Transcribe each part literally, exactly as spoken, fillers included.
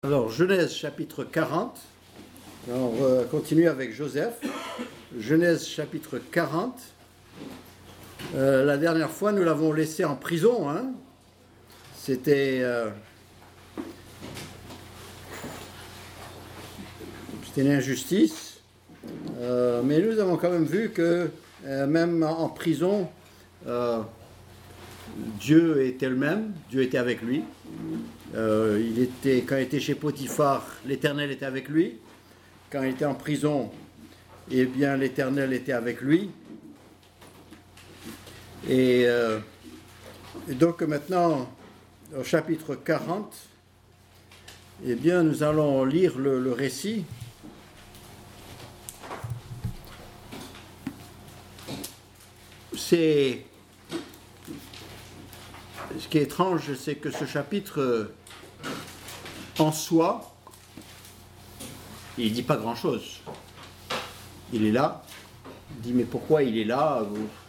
Alors, Genèse chapitre quarante, alors, on va continuer avec Joseph. Genèse chapitre quarante. Euh, la dernière fois, nous l'avons laissé en prison. Hein. C'était, euh, c'était une injustice. Euh, mais nous avons quand même vu que euh, même en prison, euh, Dieu était le même, Dieu était avec lui. Euh, il était, quand il était chez Potiphar, l'Éternel était avec lui. Quand il était en prison, eh bien, l'Éternel était avec lui. Et, euh, et donc maintenant, au chapitre quarante, eh bien, nous allons lire le, le récit. C'est... Ce qui est étrange, c'est que ce chapitre, en soi, il ne dit pas grand-chose. Il est là. Il dit, mais pourquoi il est là?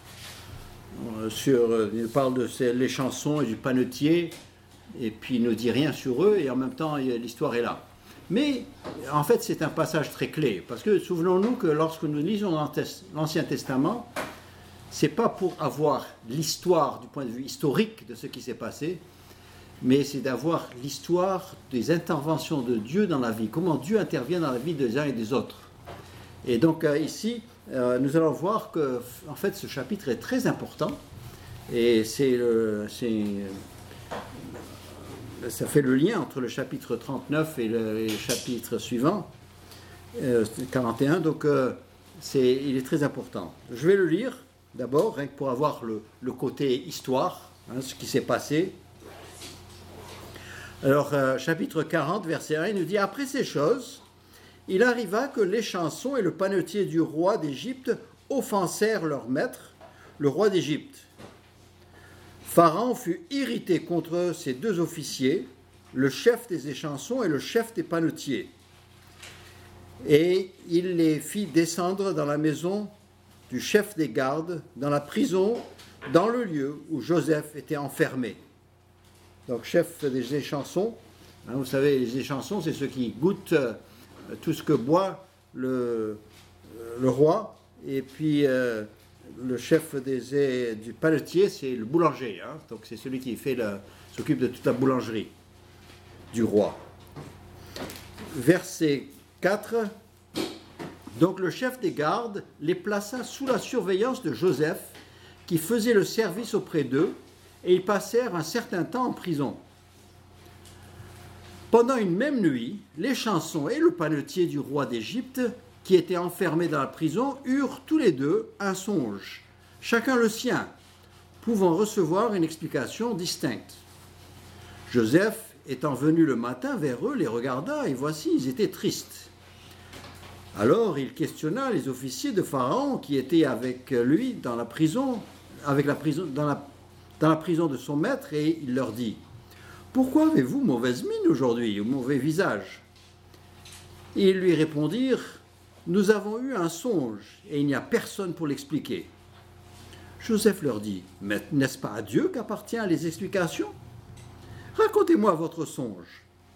Sur, il parle de ces, les chansons et du panetier, et puis il ne dit rien sur eux, et en même temps, l'histoire est là. Mais, en fait, c'est un passage très clé, parce que souvenons-nous que lorsque nous lisons l'Ancien Testament, c'est pas pour avoir l'histoire du point de vue historique de ce qui s'est passé, mais c'est d'avoir l'histoire des interventions de Dieu dans la vie, comment Dieu intervient dans la vie des uns et des autres. Et donc euh, ici, euh, nous allons voir que en fait ce chapitre est très important, et c'est, le, c'est ça fait le lien entre le chapitre trente-neuf et le, et le chapitre suivant, euh, quarante et un, donc euh, c'est, il est très important. Je vais le lire. D'abord, hein, pour avoir le, le côté histoire, hein, ce qui s'est passé. Alors, euh, chapitre quarante, verset un, il nous dit « Après ces choses, il arriva que les chansons et le panetier du roi d'Égypte offensèrent leur maître, le roi d'Égypte. Pharaon fut irrité contre ces deux officiers, le chef des échansons et le chef des panetiers. Et il les fit descendre dans la maison du chef des gardes, dans la prison, dans le lieu où Joseph était enfermé. » Donc, chef des échansons, hein, vous savez, les échansons, c'est ceux qui goûtent euh, tout ce que boit le, euh, le roi, et puis euh, le chef des, du panetier, c'est le boulanger, hein, donc c'est celui qui fait le, s'occupe de toute la boulangerie du roi. Verset quatre. Donc le chef des gardes les plaça sous la surveillance de Joseph, qui faisait le service auprès d'eux, et ils passèrent un certain temps en prison. Pendant une même nuit, les chansons et le panetier du roi d'Égypte, qui étaient enfermés dans la prison, eurent tous les deux un songe, chacun le sien, pouvant recevoir une explication distincte. Joseph, étant venu le matin vers eux, les regarda, et voici, ils étaient tristes. Alors il questionna les officiers de Pharaon qui étaient avec lui dans la prison, avec la prison, dans la, dans la prison de son maître, et il leur dit « Pourquoi avez-vous mauvaise mine aujourd'hui, ou mauvais visage ?» Et ils lui répondirent « Nous avons eu un songe, et il n'y a personne pour l'expliquer. » Joseph leur dit « Mais n'est-ce pas à Dieu qu'appartiennent les explications? Racontez-moi votre songe. »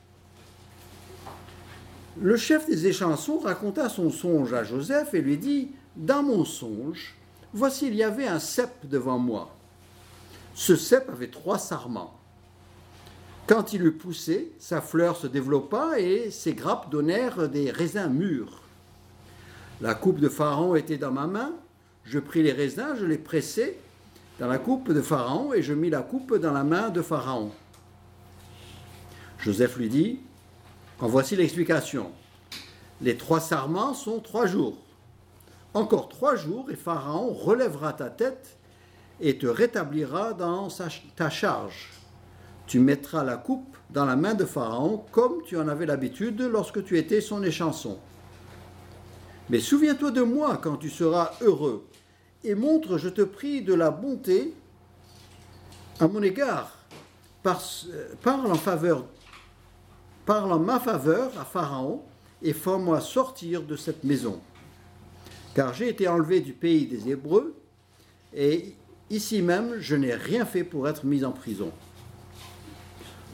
Le chef des échansons raconta son songe à Joseph et lui dit « Dans mon songe, voici il y avait un cep devant moi. Ce cep avait trois sarments. Quand il eut poussé, sa fleur se développa et ses grappes donnèrent des raisins mûrs. La coupe de Pharaon était dans ma main. Je pris les raisins, je les pressai dans la coupe de Pharaon et je mis la coupe dans la main de Pharaon. » Joseph lui dit « En voici l'explication. Les trois sarments sont trois jours. Encore trois jours et Pharaon relèvera ta tête et te rétablira dans sa, ta charge. Tu mettras la coupe dans la main de Pharaon comme tu en avais l'habitude lorsque tu étais son échanson. Mais souviens-toi de moi quand tu seras heureux et montre, je te prie, de la bonté à mon égard. Par, parle en faveur Parle en ma faveur à Pharaon et fais-moi sortir de cette maison. Car j'ai été enlevé du pays des Hébreux et ici même je n'ai rien fait pour être mis en prison.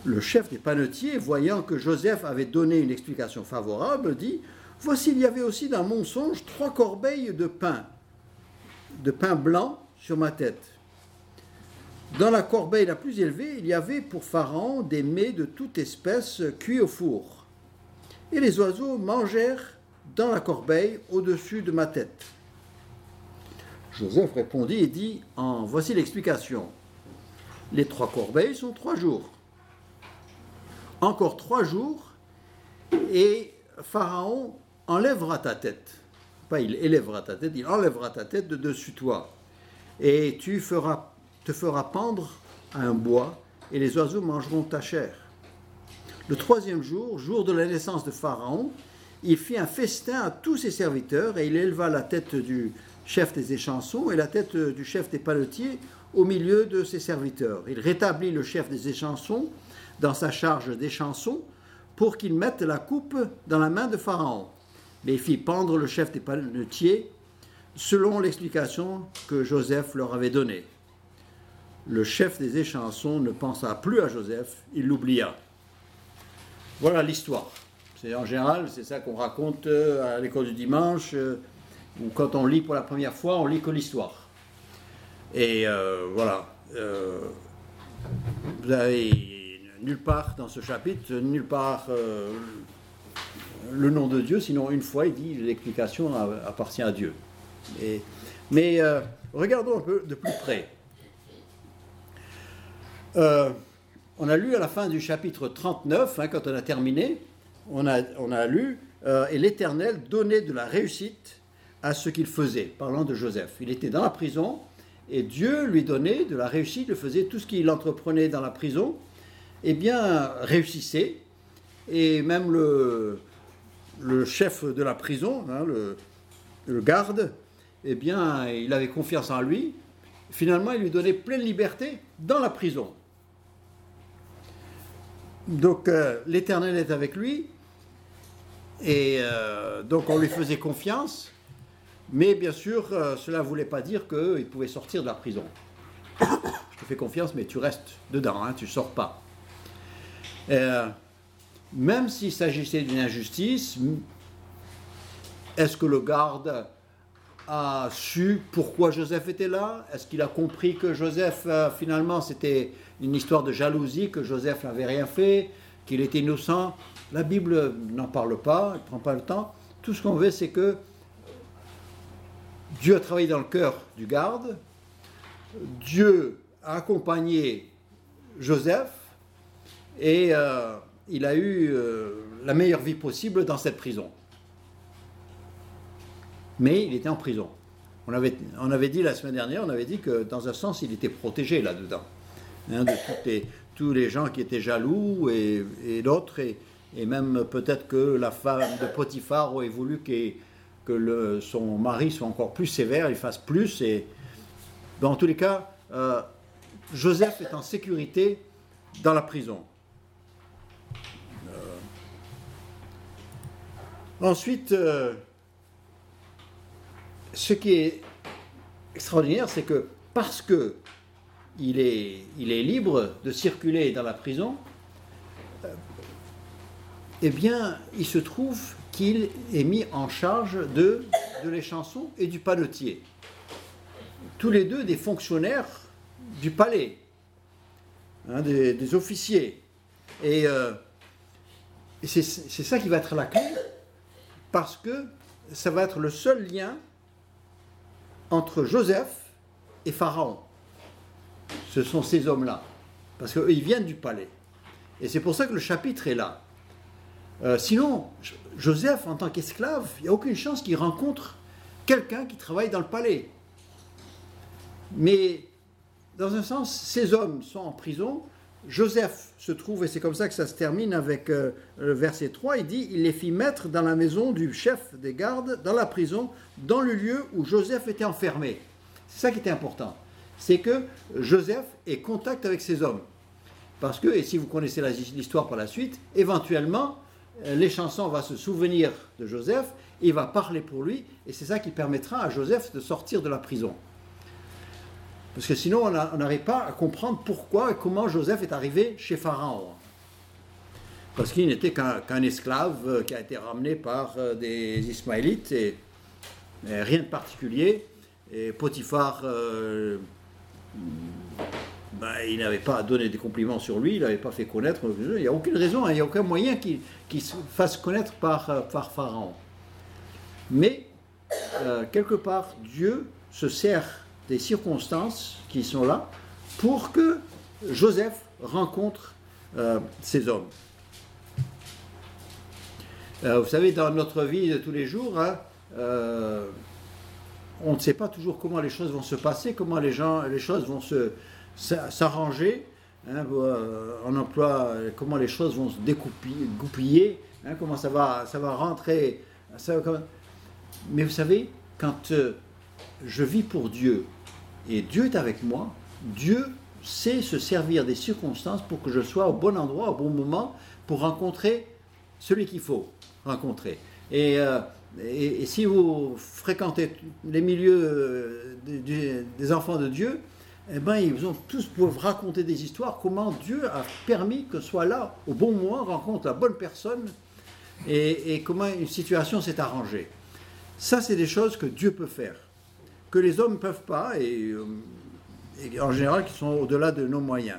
Le chef des panetiers, voyant que Joseph avait donné une explication favorable, dit « Voici, il y avait aussi dans mon songe trois corbeilles de pain, de pain blanc sur ma tête. Dans la corbeille la plus élevée, il y avait pour Pharaon des mets de toute espèce cuits au four. Et les oiseaux mangèrent dans la corbeille au-dessus de ma tête. » Joseph répondit et dit « En voici l'explication. Les trois corbeilles sont trois jours. Encore trois jours, et Pharaon enlèvera ta tête. » Pas il élèvera ta tête, il enlèvera ta tête de dessus toi. Et tu feras, te feras pendre à un bois, et les oiseaux mangeront ta chair. Le troisième jour, jour de la naissance de Pharaon, il fit un festin à tous ses serviteurs, et il éleva la tête du chef des échansons et la tête du chef des panetiers au milieu de ses serviteurs. Il rétablit le chef des échansons dans sa charge d'échansons pour qu'il mette la coupe dans la main de Pharaon. Mais il fit pendre le chef des panetiers selon l'explication que Joseph leur avait donnée. Le chef des échansons ne pensa plus à Joseph, il l'oublia. Voilà l'histoire. C'est, en général, c'est ça qu'on raconte à l'école du dimanche, ou quand on lit pour la première fois, on lit que l'histoire. Et euh, voilà. Euh, vous avez nulle part dans ce chapitre, nulle part euh, le nom de Dieu, sinon une fois il dit l'explication appartient à Dieu. Et, mais euh, regardons un peu de plus près. Euh, on a lu à la fin du chapitre trente-neuf, hein, quand on a terminé, on a, on a lu euh, « Et l'Éternel donnait de la réussite à ce qu'il faisait », parlant de Joseph. Il était dans la prison et Dieu lui donnait de la réussite, il faisait tout ce qu'il entreprenait dans la prison, eh bien, réussissait. Et même le, le chef de la prison, hein, le, le garde, eh bien, il avait confiance en lui. Finalement, il lui donnait pleine liberté dans la prison. Donc, euh, l'Éternel est avec lui, et euh, donc on lui faisait confiance, mais bien sûr, euh, cela ne voulait pas dire qu'il pouvait sortir de la prison. Je te fais confiance, mais tu restes dedans, hein, tu ne sors pas. Euh, même s'il s'agissait d'une injustice, est-ce que le garde a su pourquoi Joseph était là? Est-ce qu'il a compris que Joseph, euh, finalement, c'était une histoire de jalousie, que Joseph n'avait rien fait, qu'il était innocent? La Bible n'en parle pas, elle ne prend pas le temps. Tout ce qu'on veut, c'est que Dieu a travaillé dans le cœur du garde, Dieu a accompagné Joseph, et euh, il a eu euh, la meilleure vie possible dans cette prison. Mais il était en prison. On avait, on avait dit la semaine dernière, on avait dit que dans un sens, il était protégé là-dedans, hein, de toutes les, tous les gens qui étaient jaloux et, et d'autres, et, et même peut-être que la femme de Potiphar aurait voulu que, que le, son mari soit encore plus sévère, il fasse plus. Et dans tous les cas, euh, Joseph est en sécurité dans la prison. Euh, ensuite, euh, ce qui est extraordinaire, c'est que parce que il est, il est libre de circuler dans la prison, euh, eh bien, il se trouve qu'il est mis en charge de, de l'échanson et du panetier. Tous les deux des fonctionnaires du palais, hein, des, des officiers. Et, euh, et c'est, c'est ça qui va être la clé, parce que ça va être le seul lien entre Joseph et Pharaon. Ce sont ces hommes-là, parce qu'eux, ils viennent du palais. Et c'est pour ça que le chapitre est là. Euh, sinon, Joseph, en tant qu'esclave, il n'y a aucune chance qu'il rencontre quelqu'un qui travaille dans le palais. Mais, dans un sens, ces hommes sont en prison. Joseph se trouve, et c'est comme ça que ça se termine avec euh, le verset trois, il dit « Il les fit mettre dans la maison du chef des gardes, dans la prison, dans le lieu où Joseph était enfermé. » C'est ça qui était important. C'est que Joseph ait contact avec ces hommes. Parce que, et si vous connaissez la, l'histoire par la suite, éventuellement, l'échanson va se souvenir de Joseph, et il va parler pour lui, et c'est ça qui permettra à Joseph de sortir de la prison. Parce que sinon, on n'arrive pas à comprendre pourquoi et comment Joseph est arrivé chez Pharaon. parce qu'il n'était qu'un qu'un esclave qui a été ramené par des Ismaélites, et, et rien de particulier. Et Potiphar, euh, ben, il n'avait pas donné des compliments sur lui, il n'avait pas fait connaître. Il n'y a aucune raison, hein, il n'y a aucun moyen qu'il qu'il se fasse connaître par, par Pharaon. Mais, euh, quelque part, Dieu se sert des circonstances qui sont là pour que Joseph rencontre euh, ces hommes. Euh, vous savez, dans notre vie de tous les jours, hein, euh, on ne sait pas toujours comment les choses vont se passer, comment les, gens, les choses vont se, s'arranger. Hein, euh, on emploie comment les choses vont se dégoupiller, hein, comment ça va, ça va rentrer. Ça va, mais vous savez, quand euh, je vis pour Dieu et Dieu est avec moi, Dieu sait se servir des circonstances pour que je sois au bon endroit, au bon moment, pour rencontrer celui qu'il faut rencontrer. Et, euh, et, et si vous fréquentez les milieux euh, des, des enfants de Dieu, eh ben, ils ont tous peuvent raconter des histoires, comment Dieu a permis que soit là, au bon moment, rencontre la bonne personne, et, et comment une situation s'est arrangée. Ça, c'est des choses que Dieu peut faire, que les hommes ne peuvent pas, et, et en général, qui sont au-delà de nos moyens.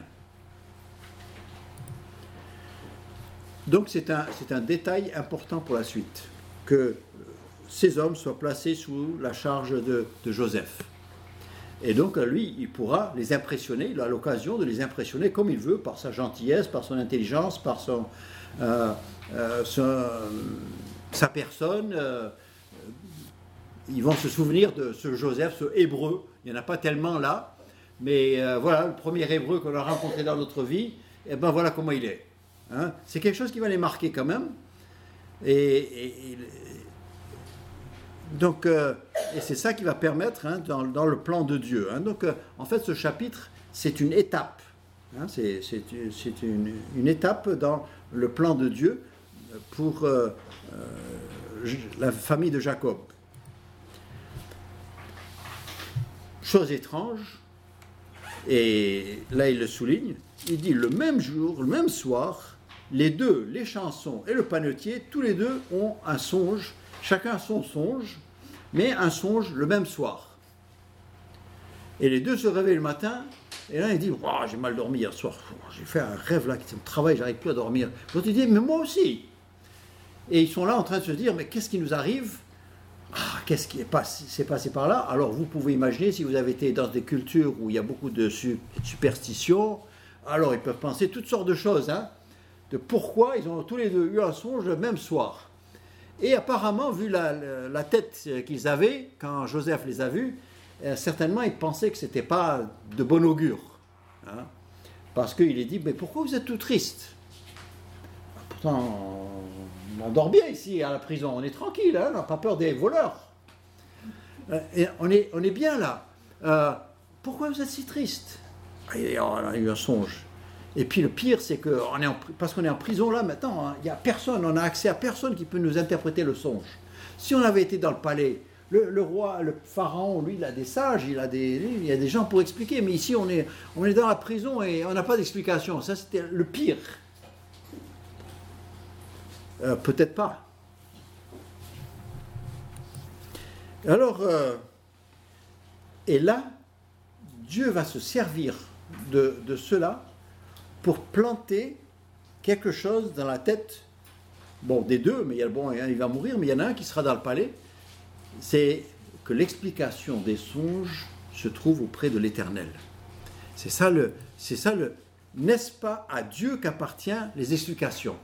Donc, c'est un, c'est un détail important pour la suite, que ces hommes soient placés sous la charge de, de Joseph. Et donc, lui, il pourra les impressionner, il a l'occasion de les impressionner comme il veut, par sa gentillesse, par son intelligence, par son, euh, euh, son, sa personne. Euh, ils vont se souvenir de ce Joseph, ce Hébreu. Il n'y en a pas tellement là, mais euh, voilà, le premier Hébreu qu'on a rencontré dans notre vie, et ben voilà comment il est. Hein, c'est quelque chose qui va les marquer quand même. Et, et, et donc, euh, et c'est ça qui va permettre, hein, dans, dans le plan de Dieu. Hein. Donc, euh, en fait, ce chapitre, c'est une étape. Hein, c'est, c'est, c'est une, une étape dans le plan de Dieu pour euh, euh, la famille de Jacob. Chose étrange, et là il le souligne, il dit le même jour, le même soir, les deux, les chansons et le panetier, tous les deux ont un songe, chacun son songe, mais un songe le même soir. Et les deux se réveillent le matin, et l'un il dit oh, j'ai mal dormi hier soir, j'ai fait un rêve là, qui me travaille, j'arrive plus à dormir. L'autre il dit mais moi aussi. Et ils sont là en train de se dire mais qu'est-ce qui nous arrive? Ah, qu'est-ce qui est passé, s'est passé par là? Alors vous pouvez imaginer, si vous avez été dans des cultures où il y a beaucoup de su- superstitions, alors ils peuvent penser toutes sortes de choses, hein, de pourquoi ils ont tous les deux eu un songe le même soir. Et apparemment, vu la, la, la tête qu'ils avaient, quand Joseph les a vus, euh, certainement ils pensaient que ce n'était pas de bon augure. Hein, parce qu'il est dit, mais pourquoi vous êtes tout triste? Pourtant, on dort bien ici à la prison, on est tranquille, hein, on n'a pas peur des voleurs. Euh, et on, est, on est bien là. Euh, pourquoi vous êtes si triste? Et on a eu un songe. Et puis le pire, c'est que, on est en, parce qu'on est en prison là maintenant, hein, il n'y a personne, on n'a accès à personne qui peut nous interpréter le songe. Si on avait été dans le palais, le, le roi, le pharaon, lui, il a des sages, il a des, il y a des gens pour expliquer, mais ici on est, on est dans la prison et on n'a pas d'explication. Ça, c'était le pire. Euh, peut-être pas. Alors, euh, et là, Dieu va se servir de, de cela pour planter quelque chose dans la tête, bon, des deux, mais il, y a, bon, il va mourir, mais il y en a un qui sera dans le palais, c'est que l'explication des songes se trouve auprès de l'Éternel. C'est ça le, c'est ça le, n'est-ce pas à Dieu qu'appartiennent les explications?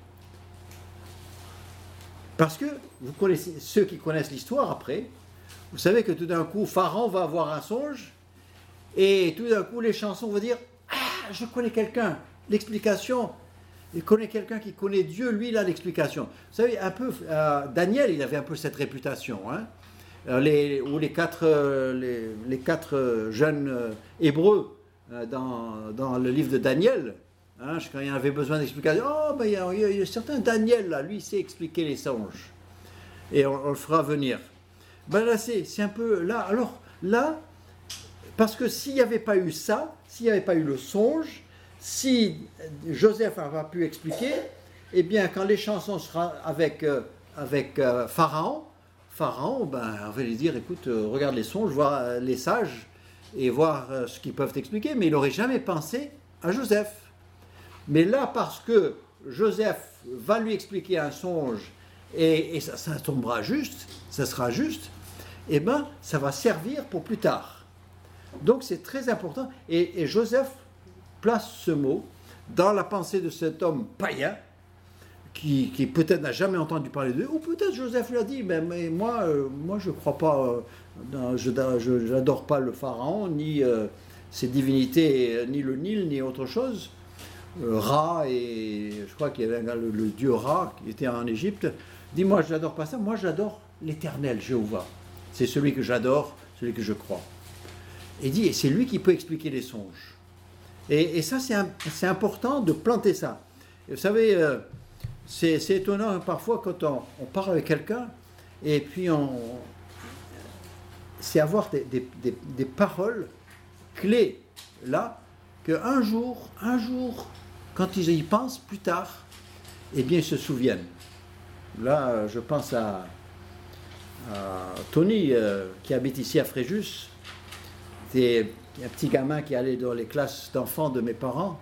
Parce que, vous connaissez, ceux qui connaissent l'histoire après, vous savez que tout d'un coup, Pharaon va avoir un songe, et tout d'un coup, les chansons vont dire « Ah, je connais quelqu'un !» L'explication, il connaît quelqu'un qui connaît Dieu, lui, il a l'explication. Vous savez, un peu, euh, Daniel, il avait un peu cette réputation, hein, les, ou les quatre, euh, les, les quatre jeunes euh, Hébreux euh, dans, dans le livre de Daniel, hein, quand il y en avait besoin d'explication, oh, ben, il y a, il y a certain Daniel, là, lui, il sait expliquer les songes. Et on, on le fera venir. Ben là, c'est, c'est un peu, là, alors, là, parce que s'il n'y avait pas eu ça, s'il n'y avait pas eu le songe, si Joseph n'a pas pu expliquer, eh bien, quand les chansons seront avec, euh, avec euh, Pharaon, Pharaon, ben, on va lui dire, écoute, euh, regarde les songes, voir euh, les sages, et voir euh, ce qu'ils peuvent t'expliquer, mais il n'aurait jamais pensé à Joseph. Mais là, parce que Joseph va lui expliquer un songe, et, et ça, ça tombera juste, ça sera juste, eh bien, ça va servir pour plus tard. Donc, c'est très important, et, et Joseph place ce mot dans la pensée de cet homme païen, qui, qui peut-être n'a jamais entendu parler d'eux, ou peut-être Joseph lui a dit, mais, mais moi, euh, moi je ne crois pas, euh, dans, je n'adore pas le pharaon, ni euh, ses divinités, euh, ni le Nil, ni autre chose. Euh, Ra, et je crois qu'il y avait le, le dieu Ra, qui était en Égypte, dit, moi je n'adore pas ça, moi j'adore l'Éternel, Jéhovah. C'est celui que j'adore, celui que je crois. Et dit, et c'est lui qui peut expliquer les songes. Et, et ça, c'est, un, c'est important de planter ça. Et vous savez, euh, c'est, c'est étonnant parfois quand on, on parle avec quelqu'un, et puis on, c'est avoir des, des, des, des paroles clés là, qu'un jour, un jour, quand ils y pensent plus tard, eh bien, ils se souviennent. Là, je pense à, à Tony, euh, qui habite ici à Fréjus. C'est un petit gamin qui allait dans les classes d'enfants de mes parents.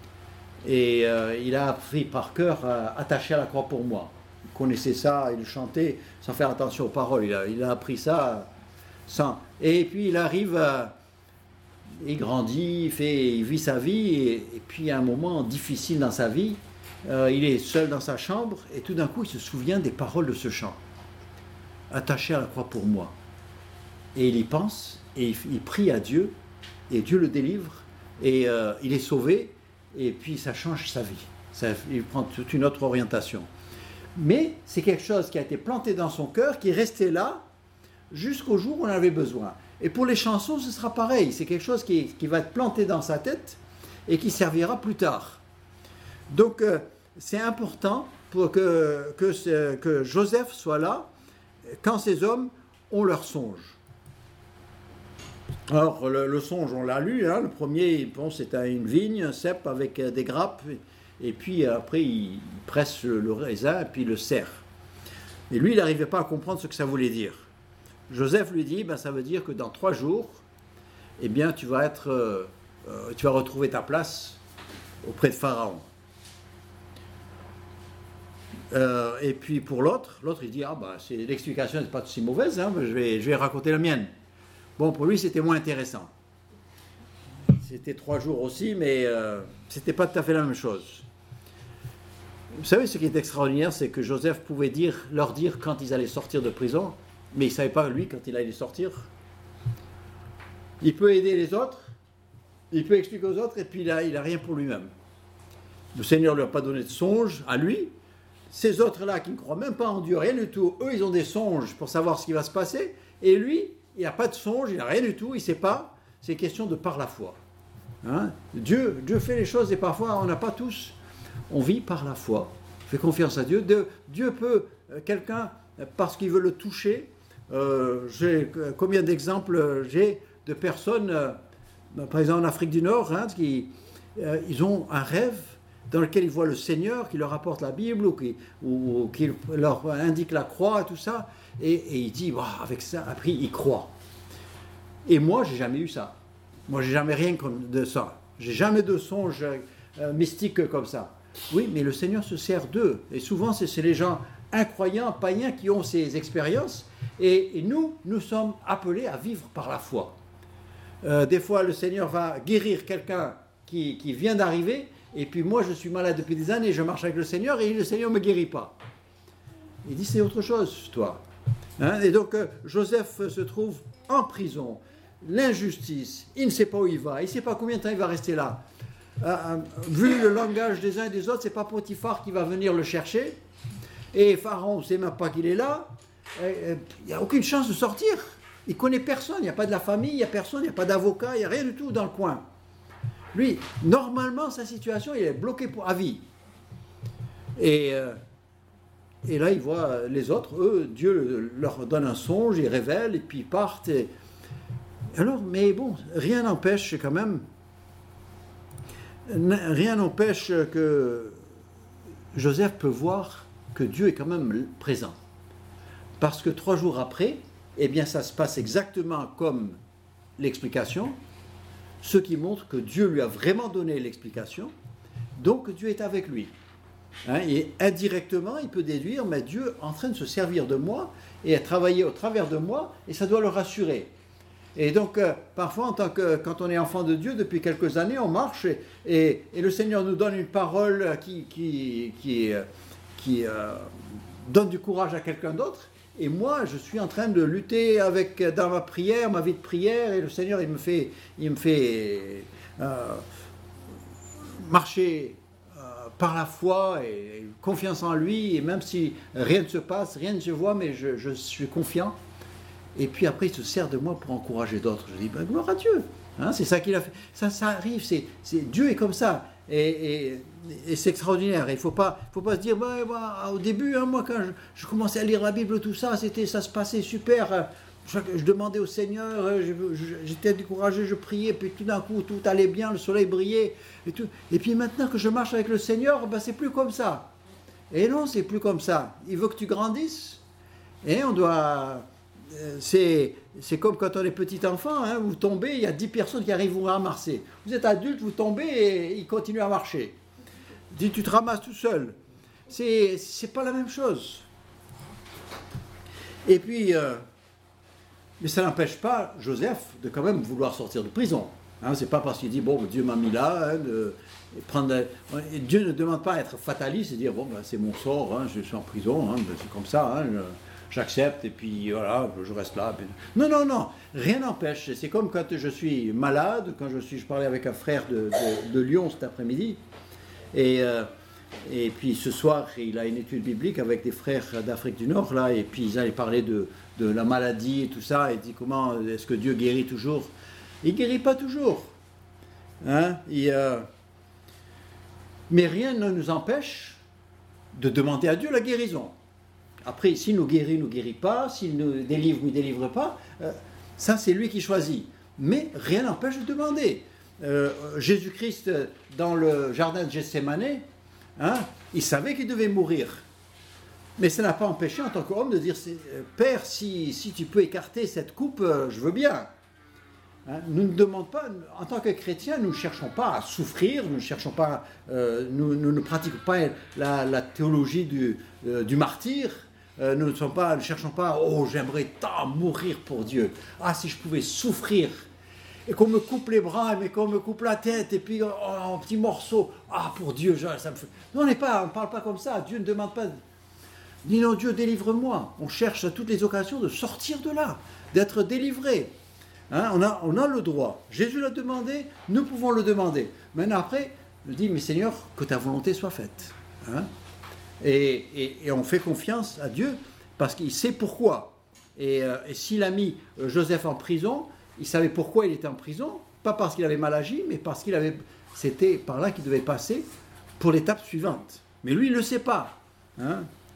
Et euh, il a appris par cœur euh, « Attaché à la croix pour moi ». Il connaissait ça, il chantait sans faire attention aux paroles. Il a, il a appris ça sans... Et puis il arrive, euh, il grandit, il, fait, il vit sa vie. Et, et puis à un moment difficile dans sa vie, euh, il est seul dans sa chambre. Et tout d'un coup, il se souvient des paroles de ce chant. « Attaché à la croix pour moi ». Et il y pense, et il, il prie à Dieu, et Dieu le délivre, et euh, il est sauvé. Et puis ça change sa vie, ça, il prend toute une autre orientation. Mais c'est quelque chose qui a été planté dans son cœur, qui est resté là jusqu'au jour où on en avait besoin. Et pour les chansons, ce sera pareil, c'est quelque chose qui, qui va être planté dans sa tête et qui servira plus tard. Donc euh, c'est important pour que, que, que Joseph soit là quand ces hommes ont leur songe. Alors, le, le songe, on l'a lu, hein, le premier, bon, c'est une vigne, un cep avec des grappes, et puis après, il presse le, le raisin, et puis il le serre. Et lui, il n'arrivait pas à comprendre ce que ça voulait dire. Joseph lui dit, ben, ça veut dire que dans trois jours, eh bien, tu vas être, euh, euh, tu vas retrouver ta place auprès de Pharaon. Euh, et puis pour l'autre, l'autre, il dit, ah ben, c'est, l'explication n'est pas si mauvaise, hein, je vais, je vais raconter la mienne. Bon, pour lui, c'était moins intéressant. C'était trois jours aussi, mais euh, c'était pas tout à fait la même chose. Vous savez, ce qui est extraordinaire, c'est que Joseph pouvait dire, leur dire quand ils allaient sortir de prison, mais il ne savait pas, lui, quand il allait sortir. Il peut aider les autres, il peut expliquer aux autres, et puis là, il n'a rien pour lui-même. Le Seigneur ne lui a pas donné de songe à lui. Ces autres-là, qui ne croient même pas en Dieu, rien du tout, eux, ils ont des songes pour savoir ce qui va se passer, et lui, il n'a pas de songe, il n'a rien du tout, il ne sait pas. C'est question de par la foi. Hein? Dieu, Dieu fait les choses et parfois on n'a pas tous. On vit par la foi. On fait confiance à Dieu. De, Dieu peut, euh, quelqu'un, parce qu'il veut le toucher, euh, j'ai, combien d'exemples j'ai de personnes, euh, par exemple en Afrique du Nord, hein, qui euh, ils ont un rêve dans lequel ils voient le Seigneur qui leur apporte la Bible ou qui, ou, ou qui leur indique la croix et tout ça. Et, et il dit, wow, avec ça, après il croit. Et moi, j'ai jamais eu ça. Moi, j'ai jamais rien comme de ça. J'ai jamais de songe euh, mystique comme ça. Oui, mais le Seigneur se sert d'eux. Et souvent, c'est, c'est les gens incroyants, païens qui ont ces expériences. Et, et nous, nous sommes appelés à vivre par la foi. Euh, des fois, le Seigneur va guérir quelqu'un qui, qui vient d'arriver. Et puis moi, je suis malade depuis des années, je marche avec le Seigneur et le Seigneur ne me guérit pas. Il dit, c'est autre chose, toi. Hein? Et donc, euh, Joseph se trouve en prison. L'injustice, il ne sait pas où il va, il ne sait pas combien de temps il va rester là. Euh, euh, vu le langage des uns et des autres, ce n'est pas Potiphar qui va venir le chercher. Et Pharaon ne sait même pas qu'il est là. Euh, il n'y a aucune chance de sortir. Il ne connaît personne, il n'y a pas de la famille, il n'y a personne, il n'y a pas d'avocat, il n'y a rien du tout dans le coin. Lui, normalement, sa situation, il est bloqué pour, à vie. Et, euh, et là, il voit les autres, eux, Dieu leur donne un songe, ils révèlent, et puis ils partent. Et... Alors, mais bon, rien n'empêche quand même, rien n'empêche que Joseph peut voir que Dieu est quand même présent. Parce que trois jours après, eh bien ça se passe exactement comme l'explication, ce qui montre que Dieu lui a vraiment donné l'explication, donc Dieu est avec lui. Hein, et indirectement, il peut déduire, mais Dieu est en train de se servir de moi et à travailler au travers de moi, et ça doit le rassurer. Et donc, euh, parfois, en tant que, quand on est enfant de Dieu, depuis quelques années, on marche et, et, et le Seigneur nous donne une parole qui, qui, qui, euh, qui euh, donne du courage à quelqu'un d'autre. Et moi, je suis en train de lutter avec, dans ma prière, ma vie de prière, et le Seigneur, il me fait, il me fait euh, marcher euh, par la foi et confiance en lui, et même si rien ne se passe, rien ne se voit, mais je, je suis confiant. Et puis après, il se sert de moi pour encourager d'autres. Je dis, ben, gloire à Dieu. Hein, c'est ça qu'il a fait. Ça, ça arrive. C'est, c'est, Dieu est comme ça. Et, et, et c'est extraordinaire. Il ne faut pas, faut pas se dire, ben, ben, au début, hein, moi, quand je, je commençais à lire la Bible, tout ça, c'était, ça se passait super. Je, je demandais au Seigneur, je, je, j'étais découragé, je priais, puis tout d'un coup, tout allait bien, le soleil brillait. Et, tout. Et puis maintenant que je marche avec le Seigneur, ben, c'est plus comme ça. Et non, c'est plus comme ça. Il veut que tu grandisses. Et on doit... C'est, c'est comme quand on est petit enfant, hein, vous tombez, il y a dix personnes qui arrivent vous ramasser. Vous êtes adulte, vous tombez et ils continuent à marcher. Dis, tu te ramasses tout seul. C'est, c'est pas la même chose. Et puis, euh, mais ça n'empêche pas Joseph de quand même vouloir sortir de prison. Hein, c'est pas parce qu'il dit, bon, Dieu m'a mis là, hein, de, prendre, Dieu ne demande pas à être fataliste et dire, bon, ben, c'est mon sort, hein, je suis en prison, hein, ben, c'est comme ça, hein, je, j'accepte et puis voilà, je reste là. Non, non, non, rien n'empêche. C'est comme quand je suis malade, quand je suis, je parlais avec un frère de, de, de Lyon cet après-midi, et, euh, et puis ce soir, il a une étude biblique avec des frères d'Afrique du Nord, là, et puis ils allaient parler de, de la maladie et tout ça, et il dit comment, est-ce que Dieu guérit toujours? Il ne guérit pas toujours. Hein? Et, euh, mais rien ne nous empêche de demander à Dieu la guérison. Après, s'il nous guérit, nous guérit pas, s'il nous délivre, nous délivre pas, euh, ça c'est lui qui choisit. Mais rien n'empêche de demander. Euh, Jésus-Christ, dans le jardin de Gethsémane, hein, il savait qu'il devait mourir. Mais ça n'a pas empêché en tant qu'homme de dire, Père, si, si tu peux écarter cette coupe, euh, je veux bien. Hein, nous ne demandons pas, en tant que chrétiens, nous ne cherchons pas à souffrir, nous ne cherchons pas, euh, nous, nous ne pratiquons pas la, la théologie du, euh, du martyr. Euh, nous ne, sommes pas, ne cherchons pas, oh, j'aimerais tant mourir pour Dieu. Ah, si je pouvais souffrir, et qu'on me coupe les bras, mais qu'on me coupe la tête, et puis oh, en petits morceaux, ah, pour Dieu, ça me fait... Non, on n'est pas, on ne parle pas comme ça. Dieu ne demande pas, dis non, Dieu, délivre-moi. On cherche à toutes les occasions de sortir de là, d'être délivré. Hein, on, a, on a le droit. Jésus l'a demandé, nous pouvons le demander. Maintenant, après, je dis, mais Seigneur, que ta volonté soit faite. Hein? Et, et, et on fait confiance à Dieu parce qu'il sait pourquoi. Et, euh, et s'il a mis Joseph en prison, il savait pourquoi il était en prison, pas parce qu'il avait mal agi, mais parce qu'il avait, c'était par là qu'il devait passer pour l'étape suivante. Mais lui, il ne le sait pas. Hein?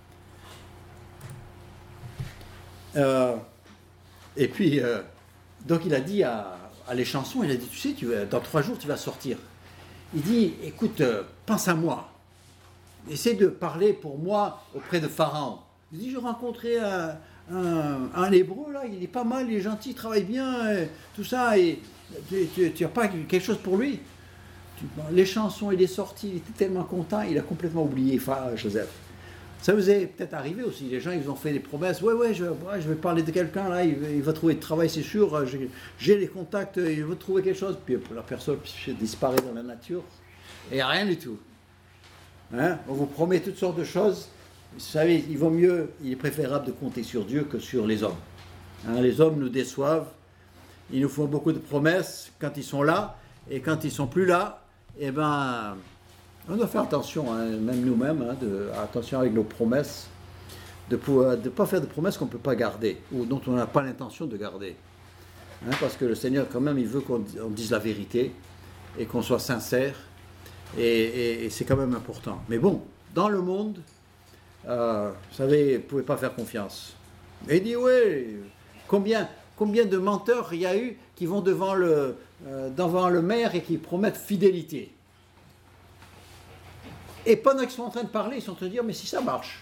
Euh, et puis, euh, donc il a dit à, à les chansons, il a dit, tu sais, tu, dans trois jours, tu vas sortir. Il dit, écoute, euh, pense à moi. Essaie de parler pour moi auprès de Pharaon. Il dit, j'ai rencontré un, un, un hébreu, là, il est pas mal, il est gentil, il travaille bien, et tout ça, et tu n'as pas quelque chose pour lui? tu, Les chansons, il est sorti, il était tellement content, il a complètement oublié Joseph. Ça vous est peut-être arrivé aussi, les gens, ils ont fait des promesses, ouais, ouais, je, ouais, je vais parler de quelqu'un, là, il, il va trouver du travail, c'est sûr, j'ai, j'ai les contacts, il va trouver quelque chose, puis la personne disparaît dans la nature, et rien du tout. Hein? On vous promet toutes sortes de choses. Vous savez, il vaut mieux, il est préférable de compter sur Dieu que sur les hommes. Hein? Les hommes nous déçoivent. Ils nous font beaucoup de promesses quand ils sont là. Et quand ils ne sont plus là, eh ben, on doit faire attention, hein, même nous-mêmes, hein, de, attention avec nos promesses, de ne pas faire de promesses qu'on ne peut pas garder, ou dont on n'a pas l'intention de garder. Hein? Parce que le Seigneur, quand même, il veut qu'on on dise la vérité et qu'on soit sincère. Et, et, et c'est quand même important. Mais bon, dans le monde, euh, vous savez, vous ne pouvez pas faire confiance. Et il dit, oui, combien, combien de menteurs il y a eu qui vont devant le, euh, devant le maire et qui promettent fidélité. Et pendant qu'ils sont en train de parler, ils sont en train de dire, mais si ça marche.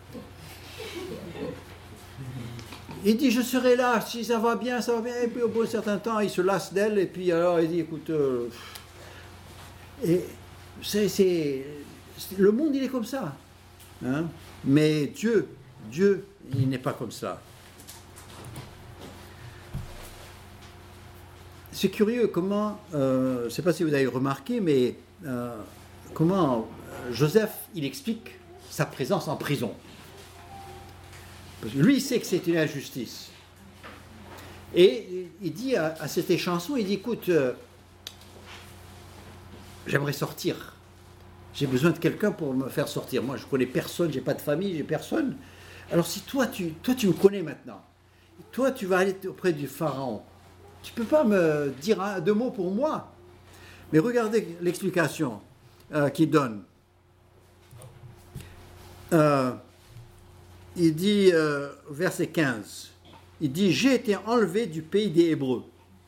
Il dit, je serai là, si ça va bien, ça va bien. Et puis au bout d'un certain temps, il se lasse d'elle, et puis alors il dit, écoute, euh, et c'est, c'est, c'est, le monde, il est comme ça. Hein? Mais Dieu, Dieu, il n'est pas comme ça. C'est curieux comment, euh, je ne sais pas si vous avez remarqué, mais euh, comment Joseph, il explique sa présence en prison. Parce que lui, il sait que c'est une injustice. Et il dit à, à cette chanson, il dit, écoute, euh, j'aimerais sortir. J'ai besoin de quelqu'un pour me faire sortir. Moi, je ne connais personne, je n'ai pas de famille, j'ai personne. Alors si toi tu, toi, tu me connais maintenant, toi, tu vas aller auprès du Pharaon, tu ne peux pas me dire un, deux mots pour moi. Mais regardez l'explication euh, qu'il donne. Euh, il dit, euh, verset quinze, il dit, j'ai été enlevé du pays des Hébreux.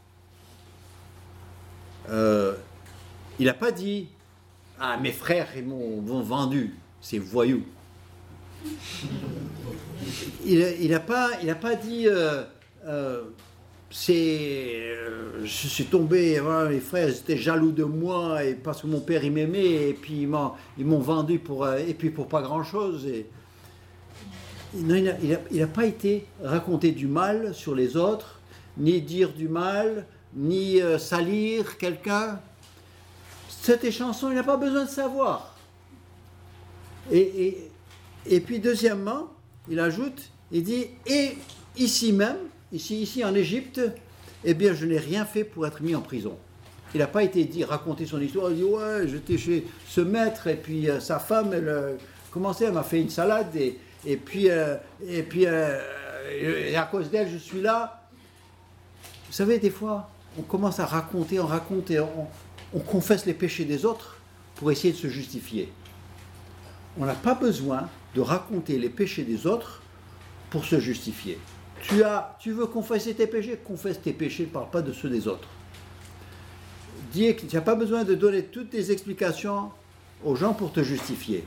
Euh, il n'a pas dit, ah, mes frères ils m'ont, m'ont vendu, c'est voyou. Il n'a pas, il a pas dit, euh, euh, c'est, euh, je suis tombé, voilà, mes frères étaient jaloux de moi et parce que mon père il m'aimait et puis ils m'ont, ils m'ont vendu pour, et puis pour pas grand chose. Et, non, il n'a il a, il a pas été raconter du mal sur les autres, ni dire du mal, ni euh, salir quelqu'un. Cette chanson, il n'a pas besoin de savoir. Et, et, et puis deuxièmement, il ajoute, il dit, et ici même, ici, ici en Égypte, eh bien je n'ai rien fait pour être mis en prison. Il n'a pas été dit, raconter son histoire, il dit, ouais, j'étais chez ce maître, et puis euh, sa femme, elle a commencé, elle m'a fait une salade, et, et puis, euh, et puis euh, et à cause d'elle, je suis là. Vous savez, des fois, on commence à raconter, on raconte, et on, on confesse les péchés des autres pour essayer de se justifier. On n'a pas besoin de raconter les péchés des autres pour se justifier. Tu, as, tu veux confesser tes péchés, confesse tes péchés, ne parle pas de ceux des autres. Dis que tu n'as pas besoin de donner toutes tes explications aux gens pour te justifier.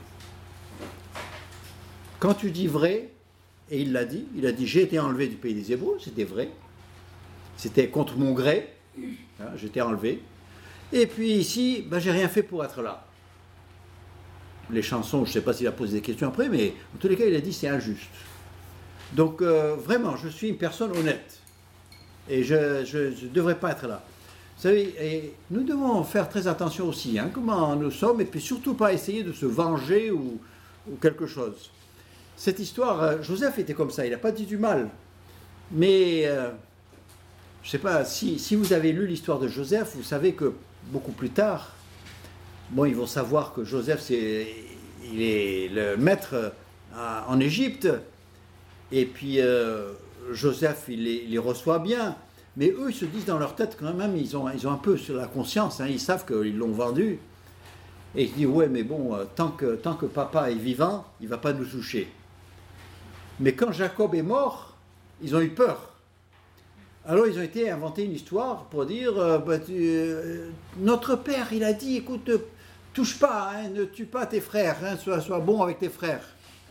Quand tu dis vrai, et il l'a dit, il a dit j'ai été enlevé du pays des Hébreux, c'était vrai, c'était contre mon gré, hein, j'étais enlevé, et puis ici, ben, j'ai rien fait pour être là. Les chansons, je ne sais pas s'il a posé des questions après, mais en tous les cas, il a dit c'est injuste. Donc euh, vraiment, je suis une personne honnête, et je ne devrais pas être là. Vous savez, et nous devons faire très attention aussi, hein, comment nous sommes, et puis surtout pas essayer de se venger ou, ou quelque chose. Cette histoire, Joseph était comme ça, il n'a pas dit du mal. Mais, euh, je ne sais pas, si, si vous avez lu l'histoire de Joseph, vous savez que beaucoup plus tard, bon, ils vont savoir que Joseph, c'est, il est le maître à, en Égypte, et puis euh, Joseph, il les, il les reçoit bien, mais eux, ils se disent dans leur tête quand même, ils ont, ils ont un peu sur la conscience, hein, ils savent qu'ils l'ont vendu, et ils se disent, ouais, mais bon, tant que, tant que papa est vivant, il ne va pas nous toucher. Mais quand Jacob est mort, ils ont eu peur. Alors ils ont été inventer une histoire pour dire, euh, bah, tu, euh, notre père, il a dit, écoute, touche pas, hein, ne tue pas tes frères, hein, sois, sois bon avec tes frères.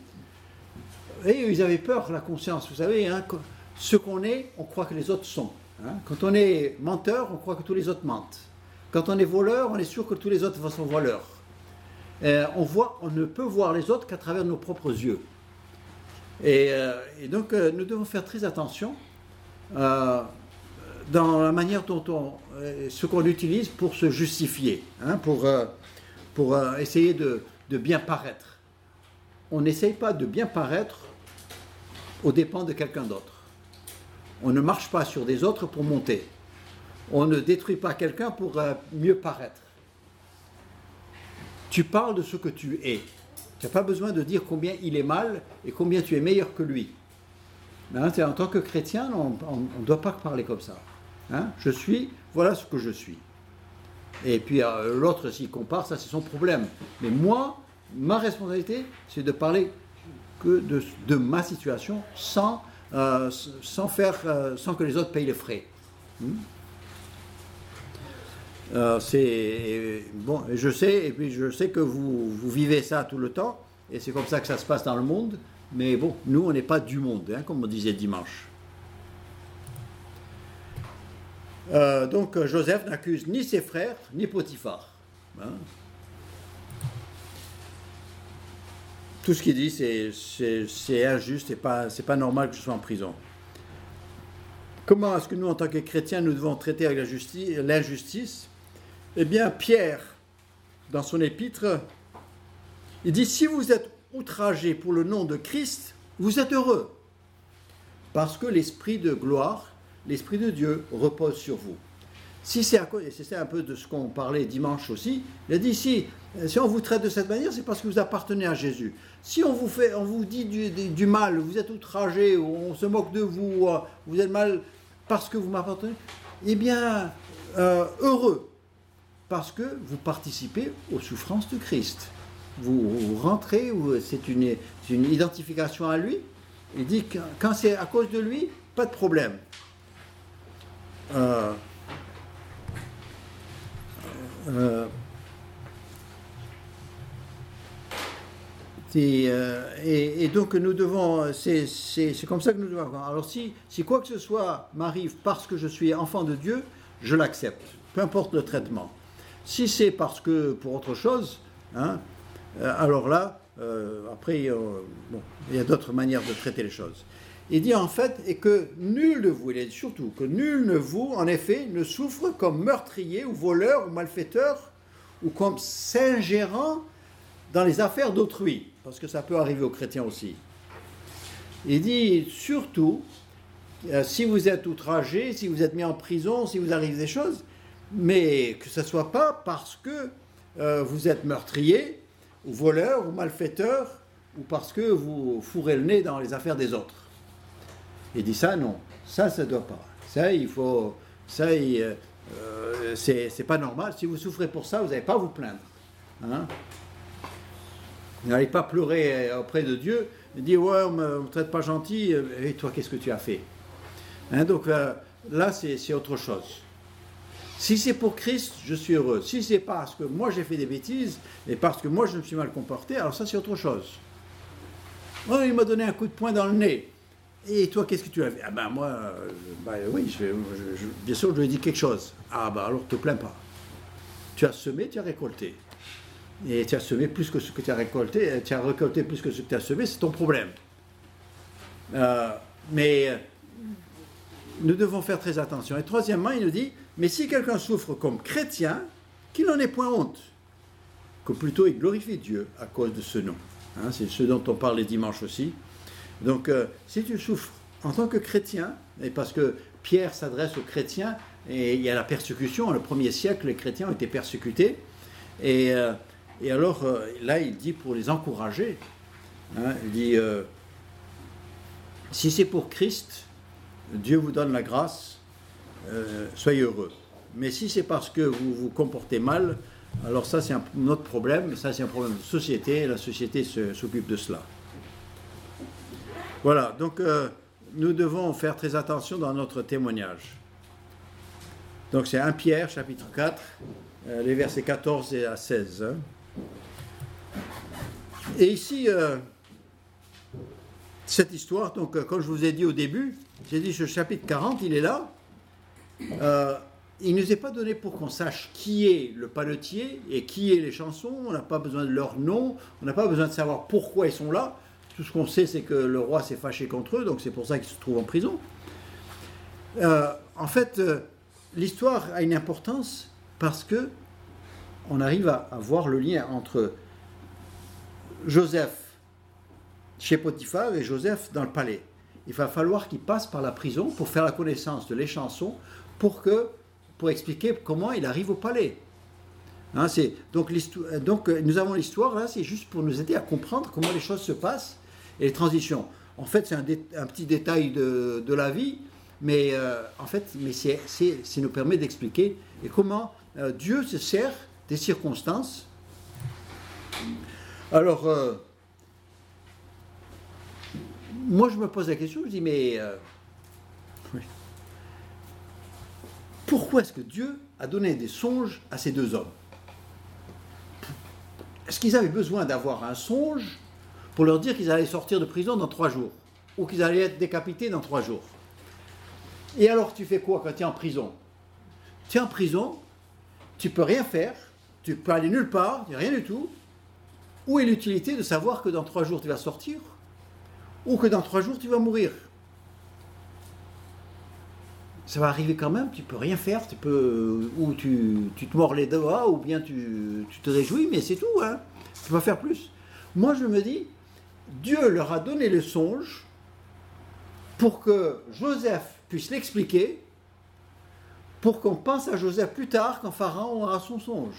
Et ils avaient peur, la conscience, vous savez, hein, ce qu'on est, on croit que les autres sont. Hein. Quand on est menteur, on croit que tous les autres mentent. Quand on est voleur, on est sûr que tous les autres sont voleurs. Euh, on, voit, on ne peut voir les autres qu'à travers nos propres yeux. Et, euh, et donc, euh, nous devons faire très attention euh, dans la manière dont on, euh, ce qu'on utilise pour se justifier, hein, pour, euh, pour euh, essayer de, de bien paraître. On n'essaye pas de bien paraître aux dépens de quelqu'un d'autre. On ne marche pas sur des autres pour monter. On ne détruit pas quelqu'un pour euh, mieux paraître. Tu parles de ce que tu es. Tu n'as pas besoin de dire combien il est mal et combien tu es meilleur que lui. Hein, en tant que chrétien, on ne doit pas parler comme ça. Hein, je suis, voilà ce que je suis. Et puis euh, l'autre, s'il compare, ça c'est son problème. Mais moi, ma responsabilité, c'est de parler que de, de ma situation sans, euh, sans, faire, euh, sans que les autres payent les frais. Hmm? Euh, c'est bon, je sais, et puis je sais que vous, vous vivez ça tout le temps, et c'est comme ça que ça se passe dans le monde. Mais bon, nous, on n'est pas du monde, hein, comme on disait dimanche. Euh, donc Joseph n'accuse ni ses frères, ni Potiphar. Hein. Tout ce qu'il dit, c'est, c'est, c'est injuste, c'est pas, c'est pas normal que je sois en prison. Comment est-ce que nous, en tant que chrétiens, nous devons traiter avec la justice, l'injustice? Eh bien, Pierre, dans son épître, il dit, si vous êtes outragés pour le nom de Christ, vous êtes heureux, parce que l'Esprit de gloire, l'Esprit de Dieu repose sur vous. Si c'est, à cause, et c'est un peu de ce qu'on parlait dimanche aussi, il a dit, si, si on vous traite de cette manière, c'est parce que vous appartenez à Jésus. Si on vous, fait, on vous dit du, du, du mal, vous êtes outragé, on se moque de vous, vous êtes mal parce que vous m'appartenez, eh bien, euh, heureux, parce que vous participez aux souffrances de Christ. Vous, vous rentrez, c'est une, c'est une identification à lui. Il dit que quand c'est à cause de lui, pas de problème. Euh, euh, et, euh, et, et donc nous devons, c'est, c'est, c'est comme ça que nous devons avoir. Alors si, si quoi que ce soit m'arrive parce que je suis enfant de Dieu, je l'accepte, peu importe le traitement. Si c'est parce que pour autre chose, hein, alors là, euh, après, euh, bon, il y a d'autres manières de traiter les choses. Il dit en fait, et que nul de vous, il dit surtout que nul de vous, en effet, ne souffre comme meurtrier ou voleur ou malfaiteur ou comme s'ingérant dans les affaires d'autrui, parce que ça peut arriver aux chrétiens aussi. Il dit surtout, euh, si vous êtes outragé, si vous êtes mis en prison, si vous arrive des choses, mais que ce ne soit pas parce que euh, vous êtes meurtrier, ou voleur, ou malfaiteur, ou parce que vous fourrez le nez dans les affaires des autres. Il dit ça, non. Ça, ça ne doit pas. Ça, il faut... Ça, il, euh, c'est, c'est pas normal. Si vous souffrez pour ça, vous n'allez pas vous plaindre. Hein? Vous n'allez pas pleurer auprès de Dieu et dire « Ouais, on ne me traite pas gentil. Et toi, qu'est-ce que tu as fait ?» hein? Donc euh, là, c'est, c'est autre chose. Si c'est pour Christ, je suis heureux. Si c'est parce que moi j'ai fait des bêtises et parce que moi je me suis mal comporté, alors ça c'est autre chose. Oh, il m'a donné un coup de poing dans le nez. Et toi, qu'est-ce que tu as fait? Ah ben moi, euh, ben, oui, je, je, je, bien sûr, je lui ai dit quelque chose. Ah ben alors, te plains pas. Tu as semé, tu as récolté. Et tu as semé plus que ce que tu as récolté, tu as récolté plus que ce que tu as semé, c'est ton problème. Euh, mais nous devons faire très attention. Et troisièmement, il nous dit, mais si quelqu'un souffre comme chrétien, qu'il n'en ait point honte, que plutôt il glorifie Dieu à cause de ce nom. Hein, c'est ce dont on parle les dimanches aussi. Donc, euh, si tu souffres en tant que chrétien, et parce que Pierre s'adresse aux chrétiens, et il y a la persécution, le premier siècle, les chrétiens ont été persécutés, et, euh, et alors euh, là, il dit pour les encourager, hein, il dit, euh, si c'est pour Christ, Dieu vous donne la grâce, euh, soyez heureux. Mais si c'est parce que vous vous comportez mal, alors ça c'est un autre problème, ça c'est un problème de société, et la société se, s'occupe de cela. Voilà, donc euh, nous devons faire très attention dans notre témoignage. Donc c'est premier Pierre, chapitre quatre, euh, les versets quatorze à seize. Hein. Et ici, euh, cette histoire, donc euh, comme je vous ai dit au début, j'ai dit ce chapitre quarante, il est là. Euh, il ne nous est pas donné pour qu'on sache qui est le panetier et qui est les chansons. On n'a pas besoin de leur nom, on n'a pas besoin de savoir pourquoi ils sont là. Tout ce qu'on sait, c'est que le roi s'est fâché contre eux, donc c'est pour ça qu'ils se trouvent en prison. Euh, en fait, euh, l'histoire a une importance parce que on arrive à, à voir le lien entre Joseph chez Potiphar et Joseph dans le palais. Il va falloir qu'il passe par la prison pour faire la connaissance de l'échanson, pour, que, pour expliquer comment il arrive au palais. Hein, c'est, donc, donc nous avons l'histoire là, c'est juste pour nous aider à comprendre comment les choses se passent et les transitions. En fait, c'est un, dé, un petit détail de, de la vie, mais euh, en fait, mais c'est, c'est, ça nous permet d'expliquer et comment euh, Dieu se sert des circonstances. Alors, euh, moi, je me pose la question, je dis, mais euh, oui. Pourquoi est-ce que Dieu a donné des songes à ces deux hommes. Est-ce qu'ils avaient besoin d'avoir un songe pour leur dire qu'ils allaient sortir de prison dans trois jours, ou qu'ils allaient être décapités dans trois jours? Et alors tu fais quoi quand tu es en prison? Tu es en prison, tu peux rien faire, tu peux aller nulle part, rien du tout. Où est l'utilité de savoir que dans trois jours tu vas sortir, ou que dans trois jours tu vas mourir? Ça va arriver quand même, tu peux rien faire, tu peux, ou tu, tu te mords les doigts, ou bien tu, tu te réjouis, mais c'est tout, hein. Tu peux pas faire plus. Moi je me dis, Dieu leur a donné le songe pour que Joseph puisse l'expliquer, pour qu'on pense à Joseph plus tard quand Pharaon aura son songe.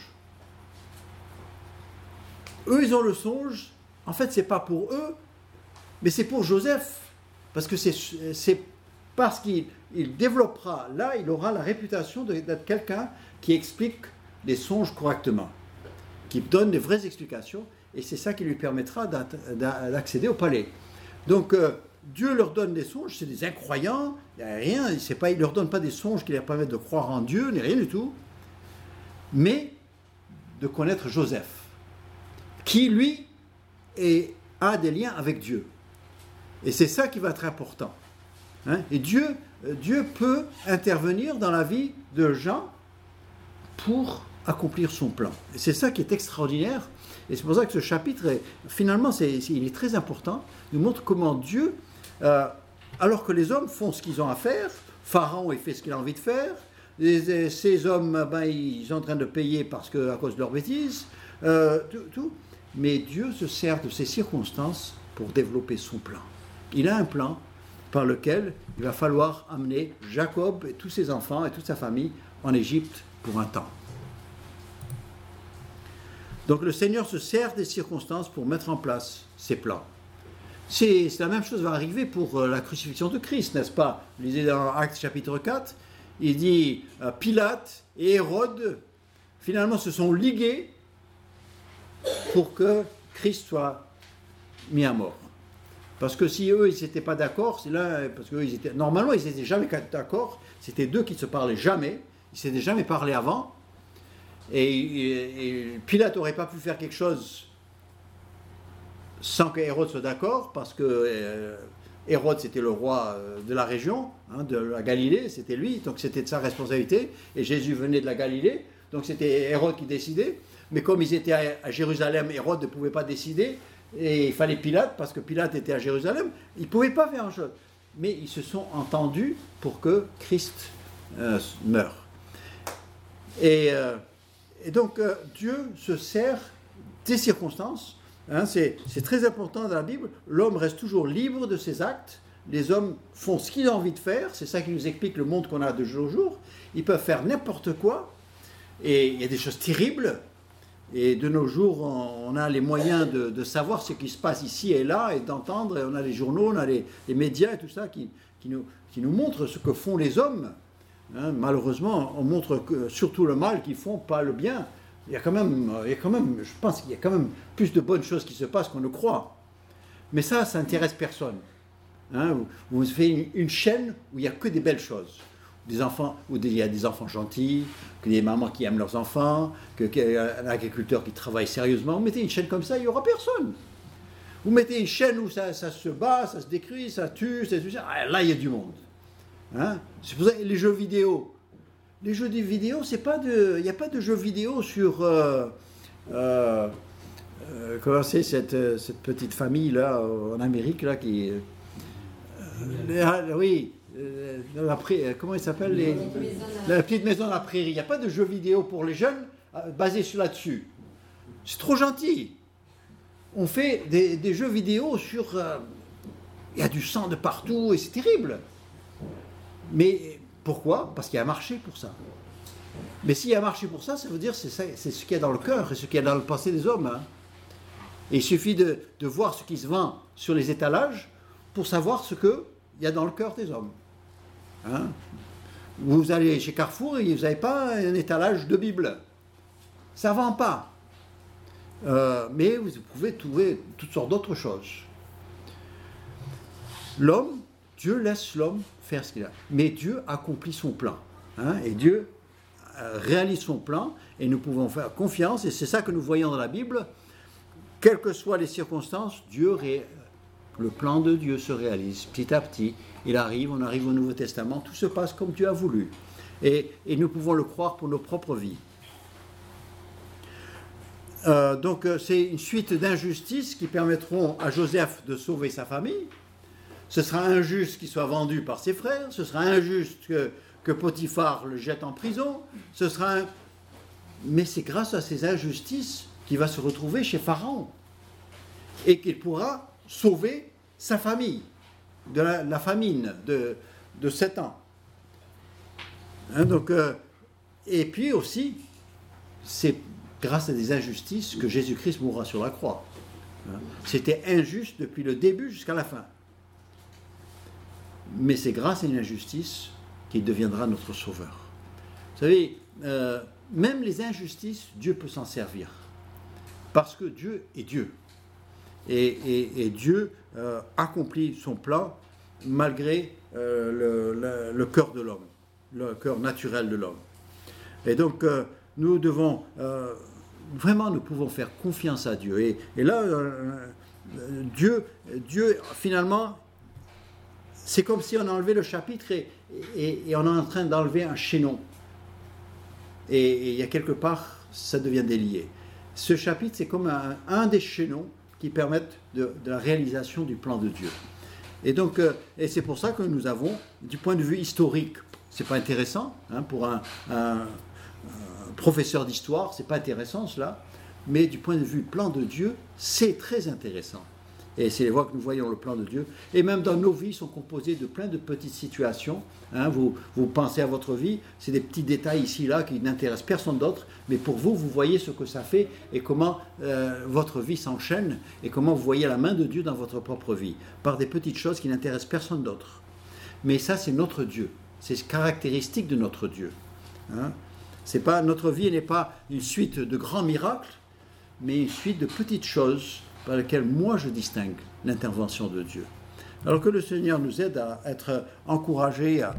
Eux, ils ont le songe, en fait, c'est pas pour eux, mais c'est pour Joseph, parce que c'est, c'est parce qu'il il développera, là, il aura la réputation d'être quelqu'un qui explique les songes correctement, qui donne des vraies explications, et c'est ça qui lui permettra d'accéder au palais. Donc, euh, Dieu leur donne des songes, c'est des incroyants, il n'y a rien, c'est pas, il ne leur donne pas des songes qui leur permettent de croire en Dieu, ni rien du tout, mais de connaître Joseph, qui, lui, est, a des liens avec Dieu. Et c'est ça qui va être important. Hein? Et Dieu, Dieu peut intervenir dans la vie de gens pour accomplir son plan. Et c'est ça qui est extraordinaire. Et c'est pour ça que ce chapitre, est, finalement, c'est, c'est, il est très important. Il nous montre comment Dieu, euh, alors que les hommes font ce qu'ils ont à faire, Pharaon, il fait ce qu'il a envie de faire, les, ces hommes, ben, ils sont en train de payer parce que, à cause de leurs bêtises, euh, tout, tout. Mais Dieu se sert de ces circonstances pour développer son plan. Il a un plan par lequel il va falloir amener Jacob et tous ses enfants et toute sa famille en Égypte pour un temps. Donc le Seigneur se sert des circonstances pour mettre en place ses plans. C'est, c'est la même chose va arriver pour la crucifixion de Christ, n'est-ce pas? Vous lisez dans Actes chapitre quatre, il dit euh, Pilate et Hérode, finalement, se sont ligués pour que Christ soit mis à mort. Parce que si eux, ils n'étaient pas d'accord, c'est là, parce que eux, ils étaient, normalement, ils n'étaient jamais d'accord, c'était deux qui ne se parlaient jamais, ils ne s'étaient jamais parlé avant, et, et, et Pilate n'aurait pas pu faire quelque chose sans que Hérode soit d'accord, parce que euh, Hérode, c'était le roi de la région, hein, de la Galilée, c'était lui, donc c'était de sa responsabilité, et Jésus venait de la Galilée, donc c'était Hérode qui décidait, mais comme ils étaient à, à Jérusalem, Hérode ne pouvait pas décider, et il fallait Pilate, parce que Pilate était à Jérusalem, ils ne pouvaient pas faire grand-chose. Mais ils se sont entendus pour que Christ euh, meure. Et, euh, et donc, euh, Dieu se sert des circonstances. Hein, c'est, c'est très important dans la Bible. L'homme reste toujours libre de ses actes. Les hommes font ce qu'ils ont envie de faire. C'est ça qui nous explique le monde qu'on a de jour en jour. Ils peuvent faire n'importe quoi. Et il y a des choses terribles. Et de nos jours, on a les moyens de, de savoir ce qui se passe ici et là, et d'entendre, et on a les journaux, on a les, les médias et tout ça qui, qui, nous, qui nous montrent ce que font les hommes. Hein, malheureusement, on montre que, surtout le mal qu'ils font, pas le bien. Il y a quand même, il y a quand même, je pense qu'il y a quand même plus de bonnes choses qui se passent qu'on ne croit. Mais ça, ça n'intéresse personne. Hein, vous, vous faites une, une chaîne où il n'y a que des belles choses. Des enfants, où il y a des enfants gentils, que des mamans qui aiment leurs enfants, que, qu'il y a un agriculteur qui travaille sérieusement. Vous mettez une chaîne comme ça, il n'y aura personne. Vous mettez une chaîne où ça, ça se bat, ça se décrit, ça tue, ça tue, ah, là il y a du monde. Hein? C'est pour ça que les jeux vidéo. Les jeux vidéo, c'est pas de, il n'y a pas de jeux vidéo sur... Euh, euh, euh, comment c'est cette, cette petite famille là en Amérique là qui... Euh, oui... La prairie, comment il s'appelle les, la petite maison à la prairie. Il n'y a pas de jeux vidéo pour les jeunes euh, basés sur là-dessus. C'est trop gentil. On fait des, des jeux vidéo sur... Euh, il y a du sang de partout et c'est terrible. Mais pourquoi? Parce qu'il y a un marché pour ça. Mais s'il y a un marché pour ça, ça veut dire que c'est, ça, c'est ce qu'il y a dans le cœur et ce qu'il y a dans le passé des hommes. Hein. Et il suffit de, de voir ce qui se vend sur les étalages pour savoir ce qu'il y a dans le cœur des hommes. Hein? Vous allez chez Carrefour et vous n'avez pas un étalage de Bible. Ça ne vend pas. Euh, mais vous pouvez trouver toutes sortes d'autres choses. L'homme, Dieu laisse l'homme faire ce qu'il a. Mais Dieu accomplit son plan. Hein? Et Dieu, réalise son plan et nous pouvons faire confiance. Et c'est ça que nous voyons dans la Bible. Quelles que soient les circonstances, Dieu ré... le plan de Dieu se réalise petit à petit. Il arrive, on arrive au Nouveau Testament, tout se passe comme Dieu a voulu. Et, et nous pouvons le croire pour nos propres vies. Euh, donc c'est une suite d'injustices qui permettront à Joseph de sauver sa famille. Ce sera injuste qu'il soit vendu par ses frères, ce sera injuste que, que Potiphar le jette en prison, ce sera un... mais c'est grâce à ces injustices qu'il va se retrouver chez Pharaon et qu'il pourra sauver sa famille de la, la famine de, de sept ans. Hein, donc, euh, et puis aussi, c'est grâce à des injustices que Jésus-Christ mourra sur la croix. Hein, c'était injuste depuis le début jusqu'à la fin. Mais c'est grâce à une injustice qu'il deviendra notre sauveur. Vous savez, euh, même les injustices, Dieu peut s'en servir. Parce que Dieu est Dieu. Et, et, et Dieu euh, accomplit son plan malgré euh, le, le, le cœur de l'homme, le cœur naturel de l'homme. Et donc, euh, nous devons, euh, vraiment, nous pouvons faire confiance à Dieu. Et, et là, euh, Dieu, Dieu, finalement, c'est comme si on enlevait le chapitre et, et, et on est en train d'enlever un chaînon. Et, et il y a quelque part, ça devient délié. Ce chapitre, c'est comme un, un des chaînons qui permettent de, de la réalisation du plan de Dieu. Et donc, euh, et c'est pour ça que nous avons, du point de vue historique, c'est pas intéressant, hein, pour un, un, un professeur d'histoire, c'est pas intéressant cela, mais du point de vue plan de Dieu, c'est très intéressant. Et c'est les voies que nous voyons le plan de Dieu. Et même dans nos vies sont composées de plein de petites situations. Hein, vous, vous pensez à votre vie, c'est des petits détails ici, là, qui n'intéressent personne d'autre. Mais pour vous, vous voyez ce que ça fait et comment euh, votre vie s'enchaîne et comment vous voyez la main de Dieu dans votre propre vie. Par des petites choses qui n'intéressent personne d'autre. Mais ça, c'est notre Dieu. C'est caractéristique de notre Dieu. Hein. C'est pas, notre vie n'est pas une suite de grands miracles, mais une suite de petites choses par lesquelles moi je distingue l'intervention de Dieu. Alors que le Seigneur nous aide à être encouragés à